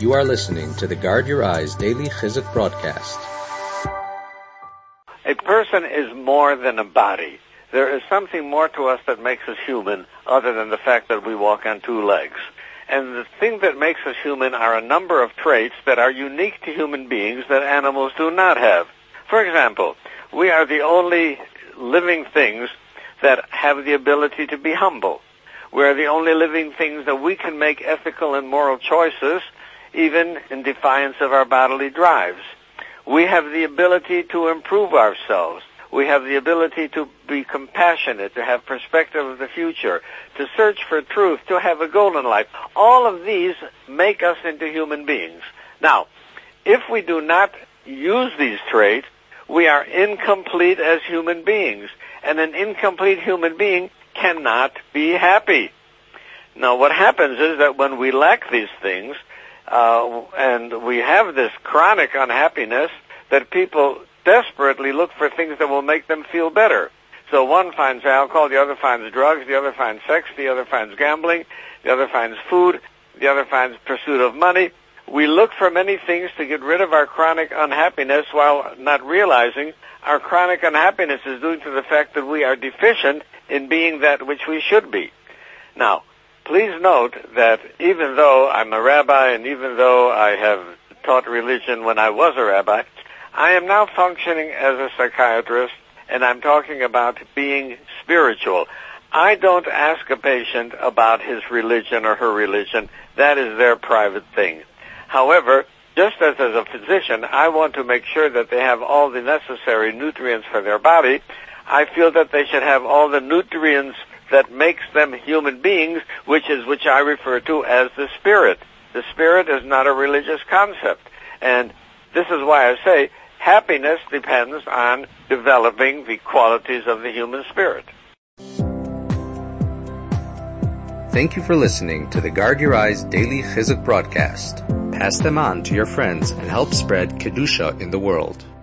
You are listening to the Guard Your Eyes Daily Chizuk broadcast. A person is more than a body. There is something more to us that makes us human other than the fact that we walk on two legs. And the thing that makes us human are a number of traits that are unique to human beings that animals do not have. For example, we are the only living things that have the ability to be humble. We are the only living things that we can make ethical and moral choices, even in defiance of our bodily drives. We have the ability to improve ourselves. We have the ability to be compassionate, to have perspective of the future, to search for truth, to have a goal in life. All of these make us into human beings. Now, if we do not use these traits, we are incomplete as human beings. And an incomplete human being cannot be happy. Now, what happens is that when we lack these things, and we have this chronic unhappiness, that people desperately look for things that will make them feel better. So one finds alcohol, the other finds drugs, the other finds sex, the other finds gambling, the other finds food, the other finds pursuit of money. We look for many things to get rid of our chronic unhappiness while not realizing our chronic unhappiness is due to the fact that we are deficient in being that which we should be. Now, please note that even though I'm a rabbi and even though I have taught religion when I was a rabbi, I am now functioning as a psychiatrist, and I'm talking about being spiritual. I don't ask a patient about his religion or her religion. That is their private thing. However, just as a physician, I want to make sure that they have all the necessary nutrients for their body. I feel that they should have all the nutrients that makes them human beings, which I refer to as the spirit. The spirit is not a religious concept. And this is why I say happiness depends on developing the qualities of the human spirit. Thank you for listening to the Guard Your Eyes Daily Chizuk broadcast. Pass them on to your friends and help spread Kedusha in the world.